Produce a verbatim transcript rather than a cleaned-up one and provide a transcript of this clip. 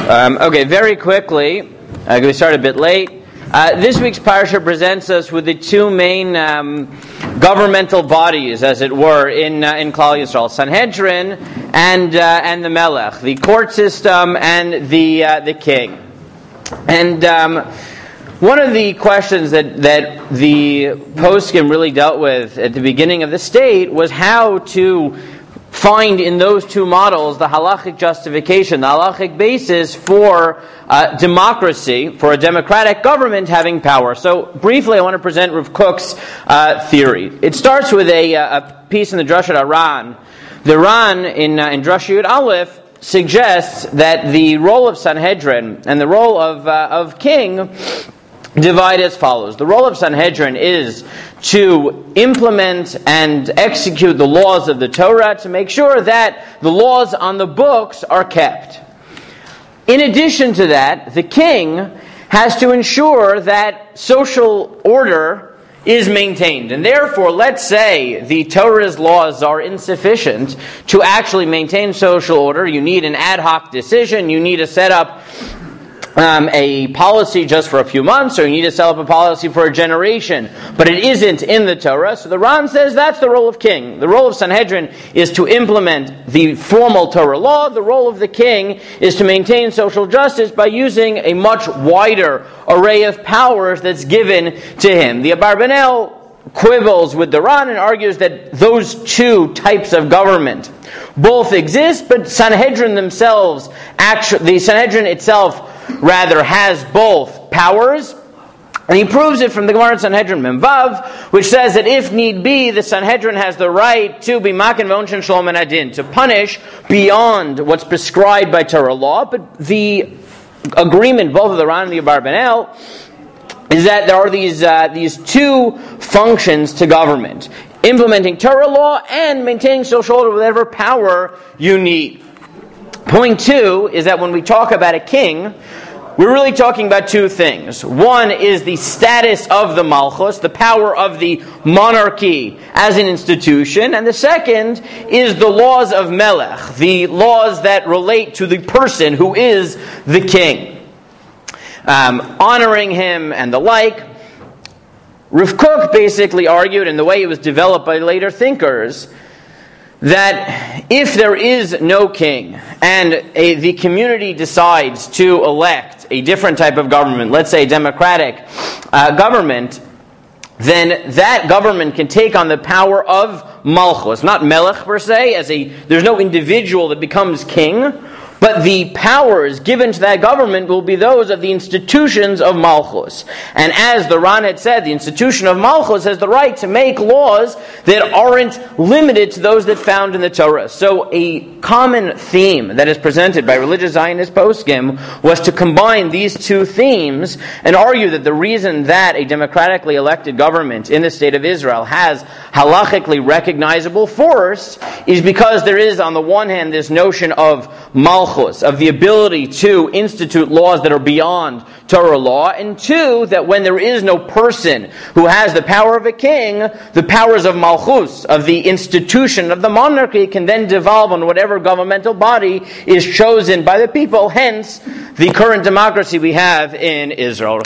Um, okay, very quickly, uh, we started a bit late. Uh, this week's parsha presents us with the two main um, governmental bodies, as it were, in uh, in Klal Yisrael: Sanhedrin and uh, and the Melech, the court system and the uh, the king. And um, one of the questions that that the poskim really dealt with at the beginning of the state was how to find in those two models the halachic justification, the halachic basis for uh, democracy, for a democratic government having power. So briefly, I want to present Rav Kook's uh, theory. It starts with a, a piece in the Drashat Aran. The Ran in, uh, in Drashat Aleph suggests that the role of Sanhedrin and the role of, uh, of king divide as follows. The role of Sanhedrin is to implement and execute the laws of the Torah, to make sure that the laws on the books are kept. In addition to that, the king has to ensure that social order is maintained. And therefore, let's say the Torah's laws are insufficient to actually maintain social order. You need an ad hoc decision. You need to set up Um, a policy just for a few months, or you need to set up a policy for a generation, but it isn't in the Torah. So the Ran says that's the role of king. The role of Sanhedrin is to implement the formal Torah law. The role of the king is to maintain social justice by using a much wider array of powers that's given to him. The Abarbanel quibbles with the Ran and argues that those two types of government both exist, but Sanhedrin themselves, actually, the Sanhedrin itself rather has both powers. And he proves it from the Gemara in Sanhedrin Memvav, which says that if need be, the Sanhedrin has the right to be makin v'onshin shalom and adin, to punish beyond what's prescribed by Torah law. But the agreement, both of the Ran and the Abarbanel, is that there are these uh, these two functions to government: implementing Torah law and maintaining social order with whatever power you need. Point two is that when we talk about a king, we're really talking about two things. One is the status of the Malchus, the power of the monarchy as an institution, and the second is the laws of Melech, the laws that relate to the person who is the king. Um, honoring him and the like. Rav Kook basically argued, in the way it was developed by later thinkers, that if there is no king and a, the community decides to elect a different type of government, let's say democratic uh, government, then that government can take on the power of Malchus, not Melech per se, as a there's no individual that becomes king, but the powers given to that government will be those of the institutions of Malchus. And as the Ran had said, the institution of Malchus has the right to make laws that aren't limited to those that found in the Torah. So a common theme that is presented by religious Zionist poskim was to combine these two themes and argue that the reason that a democratically elected government in the state of Israel has halachically recognizable force is because there is, on the one hand, this notion of Malchus, of the ability to institute laws that are beyond Torah law, and two, that when there is no person who has the power of a king, the powers of Malchus, of the institution of the monarchy, can then devolve on whatever governmental body is chosen by the people, hence the current democracy we have in Israel.